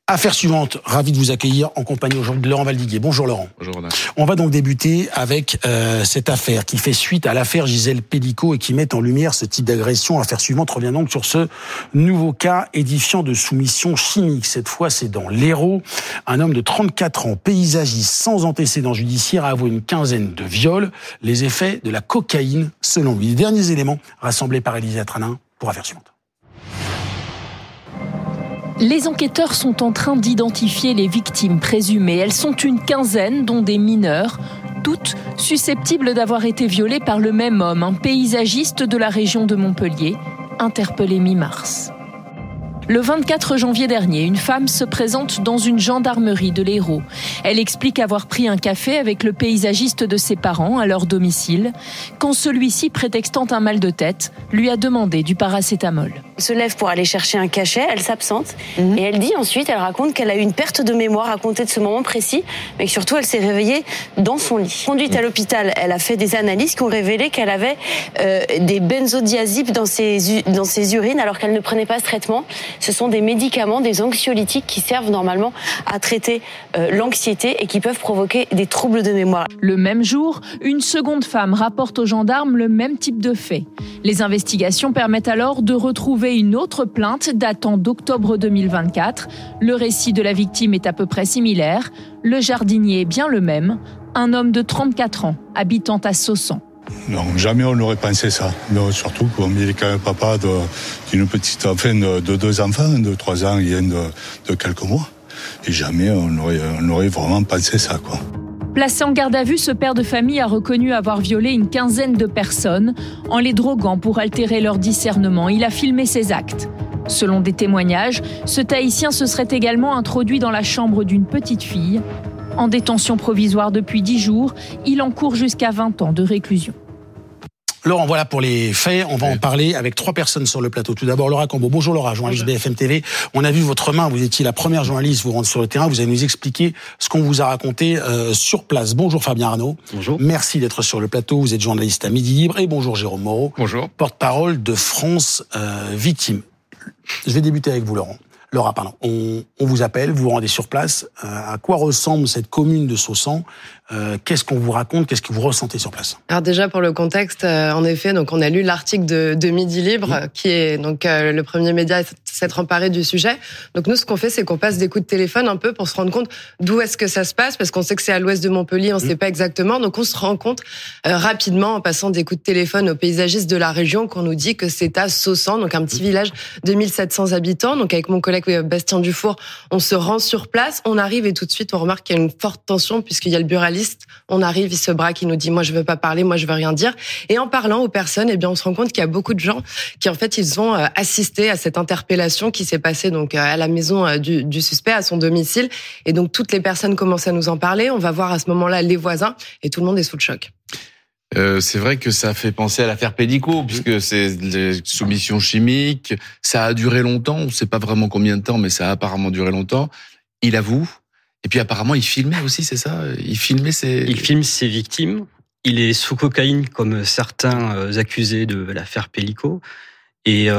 Affaire suivante, ravi de vous accueillir en compagnie aujourd'hui de Laurent Valdiguier. Bonjour Laurent. Bonjour Ronan. On va donc débuter avec cette affaire qui fait suite à l'affaire Gisèle Pelicot et qui met en lumière ce type d'agression. Affaire suivante revient donc sur ce nouveau cas édifiant de soumission chimique. Cette fois, c'est dans l'Hérault. Un homme de 34 ans, paysagiste sans antécédent judiciaire, a avoué une quinzaine de viols. Les effets de la cocaïne, selon lui. Les derniers éléments rassemblés par Élisée Tranin pour Affaire suivante. Les enquêteurs sont en train d'identifier les victimes présumées. Elles sont une quinzaine, dont des mineurs, toutes susceptibles d'avoir été violées par le même homme, un paysagiste de la région de Montpellier, interpellé mi-mars. Le 24 janvier dernier, une femme se présente dans une gendarmerie de l'Hérault. Elle explique avoir pris un café avec le paysagiste de ses parents à leur domicile, quand celui-ci, prétextant un mal de tête, lui a demandé du paracétamol. Elle se lève pour aller chercher un cachet, elle s'absente et elle dit ensuite, elle raconte qu'elle a eu une perte de mémoire à compter de ce moment précis, mais que surtout elle s'est réveillée dans son lit. Conduite à l'hôpital, elle a fait des analyses qui ont révélé qu'elle avait des benzodiazépines dans ses urines alors qu'elle ne prenait pas ce traitement. Ce sont des médicaments, des anxiolytiques qui servent normalement à traiter l'anxiété et qui peuvent provoquer des troubles de mémoire. Le même jour, une seconde femme rapporte aux gendarmes le même type de fait. Les investigations permettent alors de retrouver une autre plainte datant d'octobre 2024. Le récit de la victime est à peu près similaire. Le jardinier est bien le même, un homme de 34 ans, habitant à Saussan. Non, jamais on n'aurait pensé ça. Non, surtout qu'il est quand même papa d'une petite enfin de 2 enfants, de 3 ans et de quelques mois. Et jamais on n'aurait vraiment pensé ça, quoi. Placé en garde à vue, ce père de famille a reconnu avoir violé une quinzaine de personnes en les droguant pour altérer leur discernement. Il a filmé ses actes. Selon des témoignages, ce Tahitien se serait également introduit dans la chambre d'une petite fille. En détention provisoire depuis 10 jours, il encourt jusqu'à 20 ans de réclusion. Laurent, voilà pour les faits. On va en parler avec 3 personnes sur le plateau. Tout d'abord, Laura Cambo. Bonjour Laura, journaliste BFM TV. On a vu votre main, vous étiez la première journaliste, vous rentrez sur le terrain, vous allez nous expliquer ce qu'on vous a raconté sur place. Bonjour Fabien Arnaud. Bonjour. Merci d'être sur le plateau, vous êtes journaliste à Midi Libre. Et bonjour Jérôme Moreau. Bonjour. Porte-parole de France Victimes. Je vais débuter avec vous Laurent. Laura, pardon. On vous appelle, vous vous rendez sur place. À quoi ressemble cette commune de Saussan ? Qu'est-ce qu'on vous raconte ? Qu'est-ce que vous ressentez sur place ? Alors déjà pour le contexte, en effet, donc on a lu l'article de Midi Libre, qui est donc le premier média à s'être emparé du sujet. Donc nous, ce qu'on fait, c'est qu'on passe des coups de téléphone un peu pour se rendre compte d'où est-ce que ça se passe, parce qu'on sait que c'est à l'ouest de Montpellier, on ne sait pas exactement. Donc on se rend compte rapidement en passant des coups de téléphone aux paysagistes de la région qu'on nous dit que c'est à Saussan, donc un petit village de 1700 habitants. Donc avec mon collègue Bastien Dufour, on se rend sur place, on arrive et tout de suite on remarque qu'il y a une forte tension puisqu'il y a le buraliste. On arrive, il se braque, il nous dit moi je veux pas parler, moi je veux rien dire. Et en parlant aux personnes, eh bien on se rend compte qu'il y a beaucoup de gens qui en fait ils ont assisté à cette interpellation qui s'est passée donc à la maison du suspect, à son domicile. Et donc toutes les personnes commencent à nous en parler. On va voir à ce moment-là les voisins et tout le monde est sous le choc. C'est vrai que ça fait penser à l'affaire Pelicot, puisque c'est des soumissions chimiques. Ça a duré longtemps, on ne sait pas vraiment combien de temps, mais ça a apparemment duré longtemps. Il avoue. Et puis apparemment, il filmait aussi, c'est ça ? Il filme ses victimes. Il est sous cocaïne, comme certains accusés de l'affaire Pelicot. Et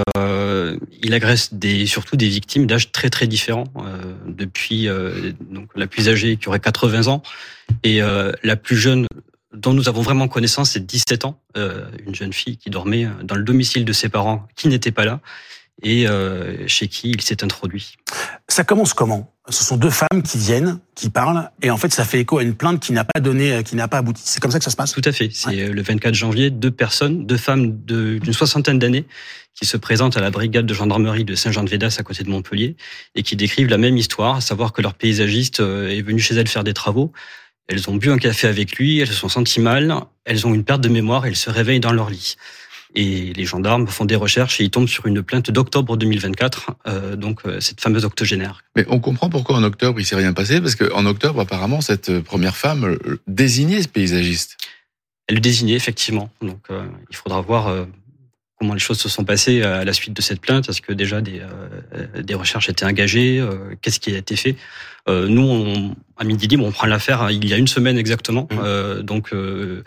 il agresse surtout des victimes d'âge très très différents. Depuis donc la plus âgée qui aurait 80 ans et la plus jeune dont nous avons vraiment connaissance, c'est 17 ans, une jeune fille qui dormait dans le domicile de ses parents, qui n'étaient pas là, et chez qui il s'est introduit. Ça commence comment ? Ce sont 2 femmes qui viennent, qui parlent, et en fait ça fait écho à une plainte qui n'a pas donné, qui n'a pas abouti. C'est comme ça que ça se passe ? Tout à fait. C'est le 24 janvier, 2 femmes d'une 60aine d'années, qui se présentent à la brigade de gendarmerie de Saint-Jean-de-Védas à côté de Montpellier, et qui décrivent la même histoire, à savoir que leur paysagiste est venu chez elles faire des travaux. Elles ont bu un café avec lui, elles se sont senties mal, elles ont une perte de mémoire, elles se réveillent dans leur lit. Et les gendarmes font des recherches et ils tombent sur une plainte d'octobre 2024, donc cette fameuse octogénaire. Mais on comprend pourquoi en octobre il s'est rien passé, parce qu'en octobre apparemment cette première femme désignait ce paysagiste. Elle le désignait effectivement, donc il faudra voir comment les choses se sont passées à la suite de cette plainte. Est-ce que déjà des recherches étaient engagées ? Qu'est-ce qui a été fait ? Nous, à Midi Libre, on prend l'affaire il y a une semaine exactement. Donc le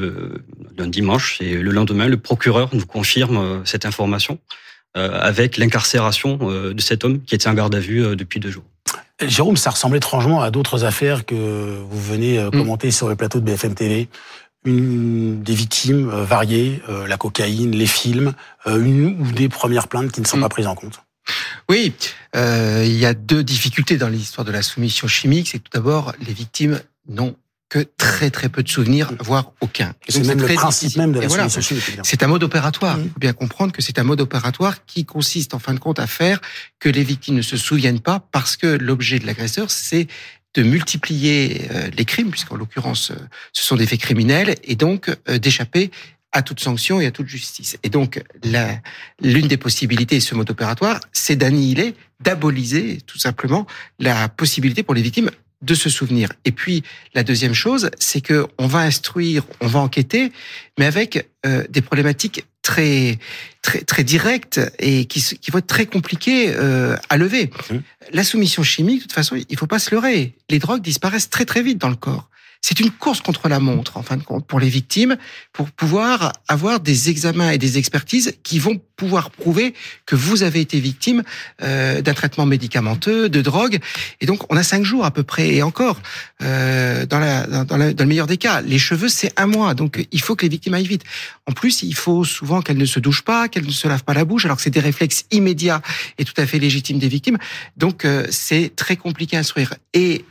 dimanche et le lendemain, le procureur nous confirme cette information avec l'incarcération de cet homme qui était en garde à vue depuis 2 jours. Jérôme, ça ressemble étrangement à d'autres affaires que vous venez commenter sur le plateau de BFM TV. Des victimes variées, la cocaïne, les films, une ou des premières plaintes qui ne sont pas prises en compte. Oui, il y a deux difficultés dans l'histoire de la soumission chimique. C'est tout d'abord, les victimes n'ont que très très peu de souvenirs, voire aucun. Et c'est même le principe même de la soumission chimique. C'est un mode opératoire. Il faut bien comprendre que c'est un mode opératoire qui consiste en fin de compte à faire que les victimes ne se souviennent pas, parce que l'objet de l'agresseur, c'est de multiplier les crimes, puisqu'en l'occurrence ce sont des faits criminels, et donc d'échapper à toute sanction et à toute justice. Et donc, l'une des possibilités de ce mode opératoire, c'est d'annihiler, d'aboliser tout simplement la possibilité pour les victimes de se souvenir. Et puis, la deuxième chose, c'est que on va instruire, on va enquêter, mais avec des problématiques très directes et qui vont être très compliquées à lever. La soumission chimique, de toute façon, il faut pas se leurrer. Les drogues disparaissent très très vite dans le corps. C'est une course contre la montre, en fin de compte, pour les victimes, pour pouvoir avoir des examens et des expertises qui vont pouvoir prouver que vous avez été victime d'un traitement médicamenteux, de drogue. Et donc, on a 5 jours à peu près, et encore, dans le meilleur des cas. Les cheveux, c'est 1 mois, donc il faut que les victimes aillent vite. En plus, il faut souvent qu'elles ne se douchent pas, qu'elles ne se lavent pas la bouche, alors que c'est des réflexes immédiats et tout à fait légitimes des victimes. Donc, c'est très compliqué à instruire. Et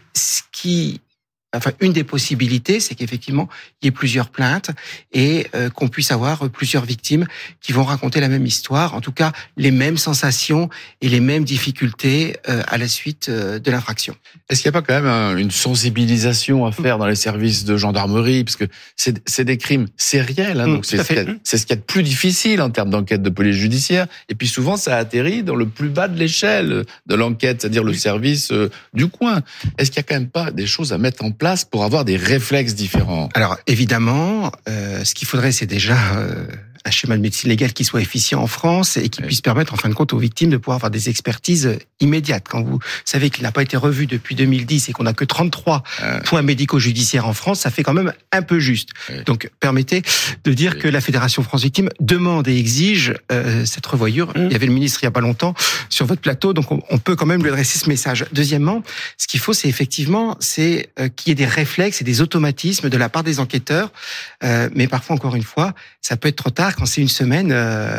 une des possibilités, c'est qu'effectivement, il y ait plusieurs plaintes et qu'on puisse avoir plusieurs victimes qui vont raconter la même histoire, en tout cas les mêmes sensations et les mêmes difficultés à la suite de l'infraction. Est-ce qu'il n'y a pas quand même une sensibilisation à faire dans les services de gendarmerie, parce que c'est des crimes sériels, donc c'est ce qu'il y a de plus difficile en termes d'enquête de police judiciaire, et puis souvent ça atterrit dans le plus bas de l'échelle de l'enquête, c'est-à-dire le service du coin. Est-ce qu'il n'y a quand même pas des choses à mettre en place pour avoir des réflexes différents? Alors évidemment, ce qu'il faudrait, c'est déjà un schéma de médecine légale qui soit efficient en France et qui puisse permettre en fin de compte aux victimes de pouvoir avoir des expertises immédiates. Quand vous savez qu'il n'a pas été revu depuis 2010 et qu'on n'a que 33 points médico-judiciaires en France, ça fait quand même un peu juste. Donc permettez de dire que la Fédération France Victimes demande et exige cette revoyure. Il y avait le ministre il n'y a pas longtemps sur votre plateau, donc on peut quand même lui adresser ce message. Deuxièmement, ce qu'il faut, c'est effectivement qu'il y ait des réflexes et des automatismes de la part des enquêteurs, mais parfois, encore une fois, ça peut être trop tard. Quand c'est une semaine,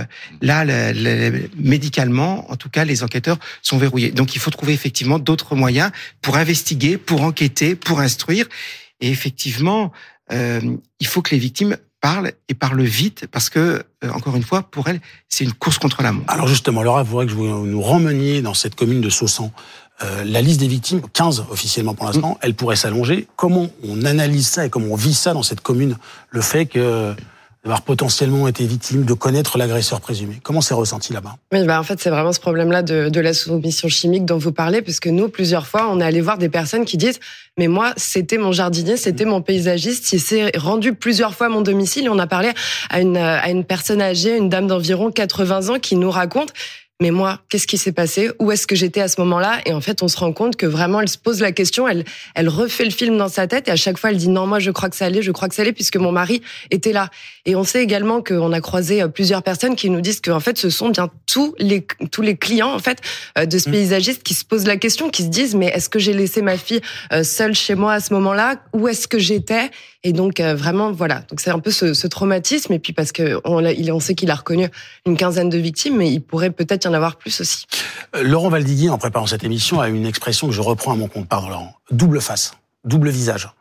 médicalement, en tout cas, les enquêteurs sont verrouillés. Donc, il faut trouver effectivement d'autres moyens pour investiguer, pour enquêter, pour instruire. Et effectivement, il faut que les victimes parlent et parlent vite, parce que, encore une fois, pour elles, c'est une course contre la montre. Alors justement, Laura, vous voudrez que vous nous remmeniez dans cette commune de Saussan. La liste des victimes, 15 officiellement pour l'instant, elle pourrait s'allonger. Comment on analyse ça et comment on vit ça dans cette commune, le fait que d'avoir potentiellement été victime, de connaître l'agresseur présumé? Comment c'est ressenti là-bas? Oui, en fait, c'est vraiment ce problème-là de la soumission chimique dont vous parlez, puisque nous, plusieurs fois, on est allé voir des personnes qui disent « Mais moi, c'était mon jardinier, c'était mon paysagiste, il s'est rendu plusieurs fois à mon domicile. » Et on a parlé à une personne âgée, une dame d'environ 80 ans, qui nous raconte « Mais moi, qu'est-ce qui s'est passé? Où est-ce que j'étais à ce moment-là ?» Et en fait, on se rend compte que vraiment, elle se pose la question, elle refait le film dans sa tête, et à chaque fois, elle dit « Non, moi, je crois que ça allait, puisque mon mari était là. » Et on sait également qu'on a croisé plusieurs personnes qui nous disent que, en fait, ce sont bien tous les clients, en fait, de ce paysagiste qui se posent la question, qui se disent « Mais est-ce que j'ai laissé ma fille seule chez moi à ce moment-là? Où est-ce que j'étais ?» Et donc, vraiment, voilà. Donc, c'est un peu ce traumatisme. Et puis, parce que on sait qu'il a reconnu une quinzaine de victimes, mais il pourrait peut-être y en avoir plus aussi. Laurent Valdiguier, en préparant cette émission, a une expression que je reprends à mon compte. Pardon, Laurent. Double face, double visage.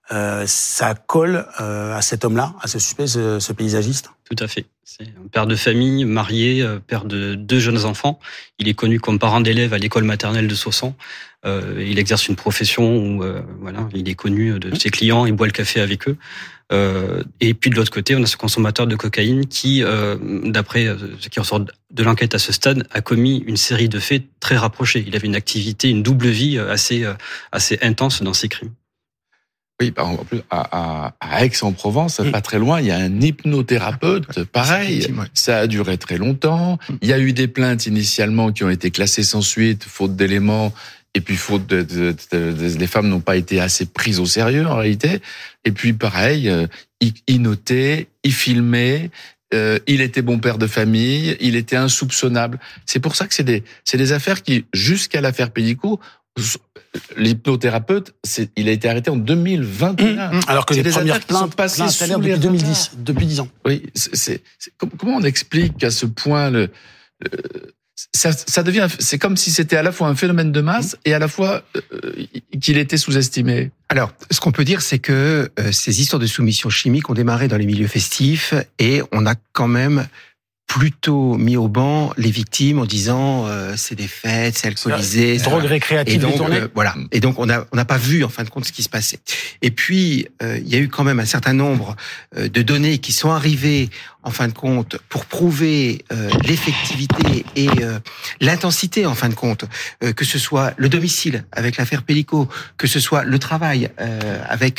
Ça colle à cet homme-là, à ce suspect, ce paysagiste? Tout à fait. C'est un père de famille, marié, père de 2 jeunes enfants. Il est connu comme parent d'élèves à l'école maternelle de Saussan. Il exerce une profession où il est connu de ses clients, il boit le café avec eux. Et puis de l'autre côté, on a ce consommateur de cocaïne qui, d'après ce qui ressort de l'enquête à ce stade, a commis une série de faits très rapprochés. Il avait une activité, une double vie assez intense dans ses crimes. Oui, en plus, à Aix-en-Provence, pas très loin, il y a un hypnothérapeute, pareil. Ça a duré très longtemps. Il y a eu des plaintes initialement qui ont été classées sans suite, faute d'éléments, et puis faute les femmes n'ont pas été assez prises au sérieux, en réalité. Et puis, pareil, il notait, il filmait, il était bon père de famille, il était insoupçonnable. C'est pour ça que c'est des affaires qui, jusqu'à l'affaire Pénicaud, l'hypnothérapeute, il a été arrêté en 2021. Alors que les premières plaintes passées depuis 2010, depuis 10 ans. Oui, comment on explique qu'à ce point ça devient, c'est comme si c'était à la fois un phénomène de masse et à la fois qu'il était sous-estimé. Alors, ce qu'on peut dire, c'est que ces histoires de soumission chimique ont démarré dans les milieux festifs et on a quand même plutôt mis au banc les victimes en disant c'est des fêtes, c'est alcoolisé, drogue récréative détournée. Voilà. Et donc on n'a pas vu en fin de compte ce qui se passait. Et puis il y a eu quand même un certain nombre de données qui sont arrivées en fin de compte pour prouver l'effectivité et l'intensité en fin de compte, que ce soit le domicile avec l'affaire Pellico, que ce soit le travail avec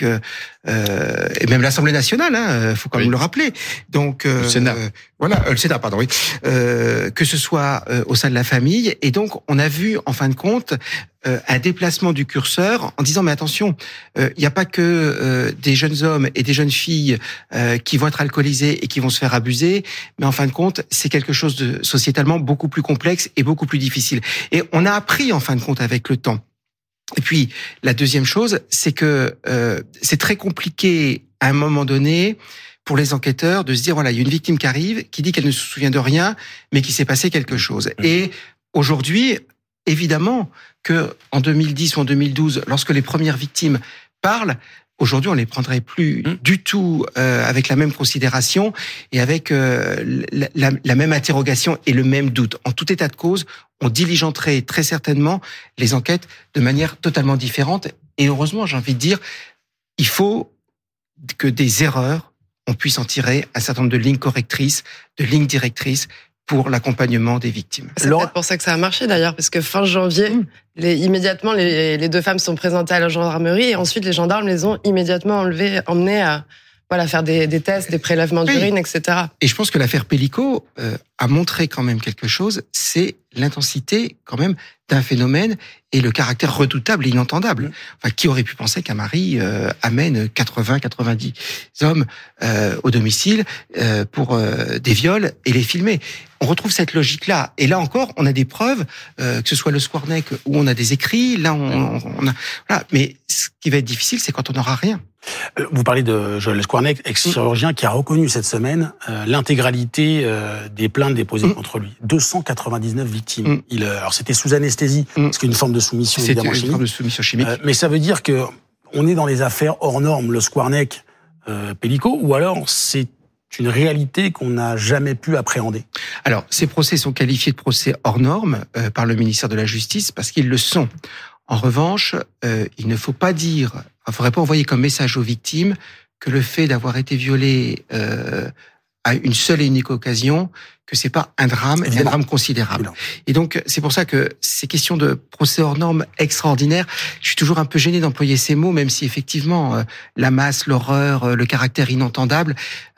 et même l'Assemblée nationale, faut quand même le rappeler. Donc le Sénat. Voilà, le Sénat, pardon, oui. Que ce soit au sein de la famille. Et donc, on a vu, en fin de compte, un déplacement du curseur en disant, mais attention, il n'y a pas que des jeunes hommes et des jeunes filles qui vont être alcoolisés et qui vont se faire abuser, mais en fin de compte, c'est quelque chose de sociétalement beaucoup plus complexe et beaucoup plus difficile. Et on a appris, en fin de compte, avec le temps. Et puis, la deuxième chose, c'est que c'est très compliqué, à un moment donné, pour les enquêteurs de se dire, voilà, il y a une victime qui arrive, qui dit qu'elle ne se souvient de rien, mais qu'il s'est passé quelque chose. Et aujourd'hui, évidemment que en 2010 ou en 2012, lorsque les premières victimes parlent, aujourd'hui, on les prendrait plus du tout avec la même considération et avec la même interrogation et le même doute. En tout état de cause, on diligenterait très certainement les enquêtes de manière totalement différente. Et heureusement, j'ai envie de dire, il faut que des erreurs, on puisse en tirer un certain nombre de lignes correctrices, de lignes directrices pour l'accompagnement des victimes. C'est peut-être pour ça que ça a marché d'ailleurs, parce que fin janvier, immédiatement, les deux femmes sont présentées à la gendarmerie et ensuite les gendarmes les ont immédiatement emmenées à faire des tests, des prélèvements d'urine, etc. Et je pense que l'affaire Pellico a montré quand même quelque chose, c'est l'intensité quand même d'un phénomène et le caractère redoutable et inentendable. Enfin, qui aurait pu penser qu'un mari amène 80-90 hommes au domicile pour des viols et les filmer. On retrouve cette logique-là. Et là encore, on a des preuves, que ce soit le Squarneck où on a des écrits, là on a... Voilà. Mais ce qui va être difficile, c'est quand on n'aura rien. Vous parlez de Joël Squarneck, ex-chirurgien, qui a reconnu cette semaine l'intégralité des plaintes déposées contre lui. 299 victimes. Alors c'était sous anesthésie, parce qu'une forme de soumission évidemment chimique. Une forme de soumission chimique. Mais ça veut dire que on est dans les affaires hors normes, le Squarneck, Pellico, ou alors c'est une réalité qu'on n'a jamais pu appréhender. Alors, ces procès sont qualifiés de procès hors normes par le ministère de la Justice parce qu'ils le sont. En revanche, il ne faut pas dire, il ne faudrait pas envoyer comme message aux victimes que le fait d'avoir été violé à une seule et unique occasion, que c'est pas un drame, un drame considérable. Évidemment. Et donc, c'est pour ça que ces questions de procès hors normes extraordinaires, je suis toujours un peu gêné d'employer ces mots, même si effectivement, la masse, l'horreur, le caractère inentendable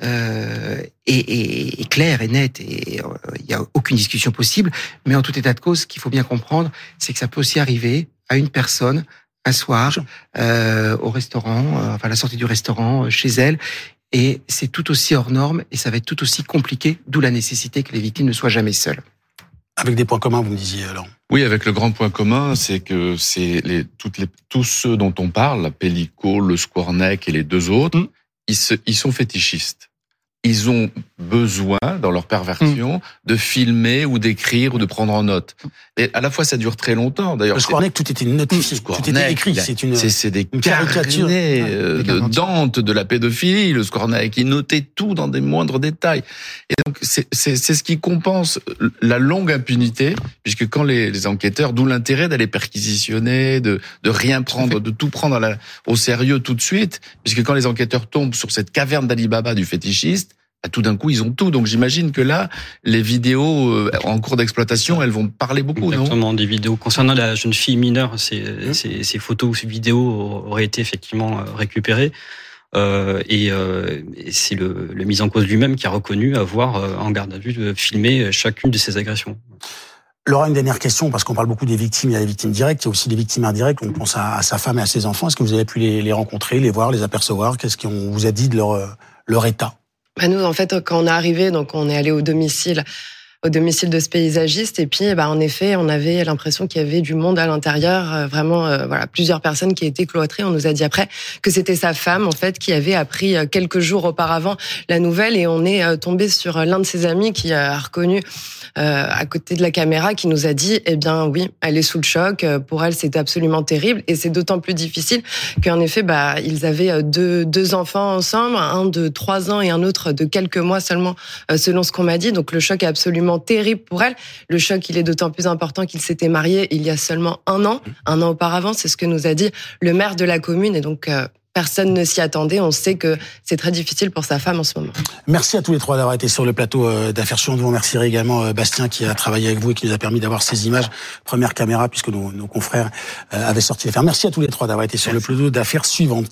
est clair et net et il n'y a aucune discussion possible. Mais en tout état de cause, ce qu'il faut bien comprendre, c'est que ça peut aussi arriver à une personne un soir au restaurant, à la sortie du restaurant, chez elle. Et c'est tout aussi hors norme et ça va être tout aussi compliqué, d'où la nécessité que les victimes ne soient jamais seules. Avec des points communs, vous me disiez, Laurent. Oui, avec le grand point commun, c'est que c'est tous ceux dont on parle, Pellico, le Squarneck et les deux autres, ils sont fétichistes. Ils ont besoin, dans leur perversion, de filmer ou d'écrire ou de prendre en note. Et à la fois, ça dure très longtemps. D'ailleurs, le Squarneck, tout était notifié, tout était écrit. C'est des caricature de Dante, de la pédophilie. Le Squarneck, il notait tout dans des moindres détails. Et donc, c'est ce qui compense la longue impunité, puisque quand les enquêteurs, d'où l'intérêt d'aller perquisitionner, de rien prendre, de tout prendre au sérieux tout de suite, puisque quand les enquêteurs tombent sur cette caverne d'Ali Baba du fétichiste, tout d'un coup, ils ont tout. Donc, j'imagine que là, les vidéos en cours d'exploitation, elles vont parler beaucoup, Exactement, des vidéos. Concernant la jeune fille mineure, ces photos ou ces vidéos auraient été effectivement récupérées. Et c'est le mis en cause lui-même qui a reconnu avoir, en garde à vue, filmé chacune de ces agressions. Laura, une dernière question, parce qu'on parle beaucoup des victimes, il y a les victimes directes, il y a aussi les victimes indirectes, on pense à sa femme et à ses enfants. Est-ce que vous avez pu les rencontrer, les voir, les apercevoir? Qu'est-ce qu'on vous a dit de leur état? Nous, en fait, quand on est arrivé, donc on est allé au domicile au domicile de ce paysagiste. Et puis, en effet, on avait l'impression qu'il y avait du monde à l'intérieur, vraiment, plusieurs personnes qui étaient cloîtrées. On nous a dit après que c'était sa femme, en fait, qui avait appris quelques jours auparavant la nouvelle. Et on est tombé sur l'un de ses amis qui a reconnu à côté de la caméra, qui nous a dit, eh bien oui, elle est sous le choc. Pour elle, c'est absolument terrible. Et c'est d'autant plus difficile qu'en effet, ils avaient deux enfants ensemble, un de 3 ans et un autre de quelques mois seulement, selon ce qu'on m'a dit. Donc le choc est absolument terrible pour elle. Le choc, il est d'autant plus important qu'il s'était marié il y a seulement un an auparavant. C'est ce que nous a dit le maire de la commune. Et donc, personne ne s'y attendait. On sait que c'est très difficile pour sa femme en ce moment. Merci à tous les trois d'avoir été sur le plateau d'Affaires suivantes. Je vous remercierai également Bastien qui a travaillé avec vous et qui nous a permis d'avoir ces images. Première caméra puisque nos confrères avaient sorti l'affaire. Merci à tous les trois d'avoir été sur le plateau d'Affaires suivantes.